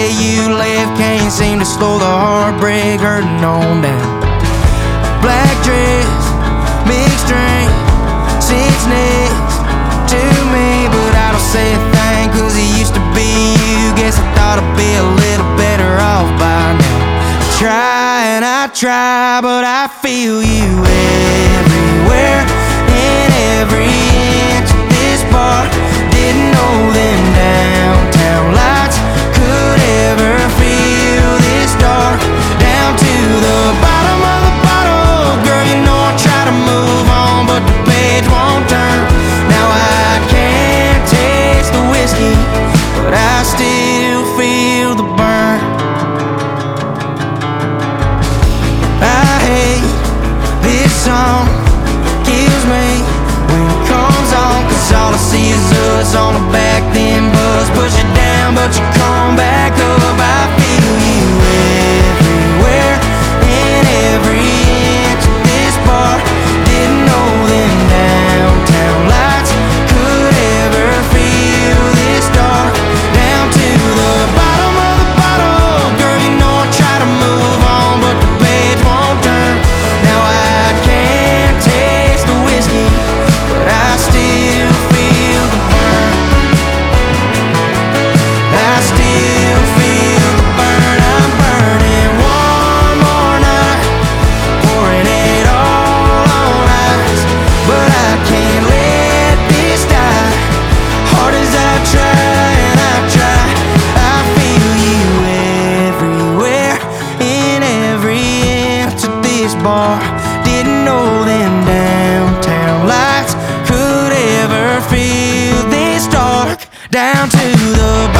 day you left can't seem to slow the heartbreak hurting on down. Black dress, mixed drink, sits next to me, but I don't say a thing, cause it used to be you. Guess I thought I'd be a little better off by now. I try and I try, but I feel you everywhere, in every inch of this bar. Didn't know them downtown lights could ever feel this dark. Down to the bottom of the bottle, girl, you know I try to move on, but the page won't turn. Now I can't taste the whiskey, but I still feel the burn. I hate this song, kills me when it comes on, cause all I see is us on the back, then buzz. Push it down, but you come back up. I feel you everywhere, in every inch of this bar. Didn't know them downtown lights could ever feel this dark. Down to the bottom of the bottle, girl, you know I try to move on, but the page won't turn. Now I can't taste the whiskey, but I still feel the burn. I still feel the burn. I'm burning one more night, pouring it all on ice, but I can't let this die. Hard as I try and I try, I feel you everywhere, in every inch of this bar. Didn't know them downtown lights could ever feel this dark. Down to the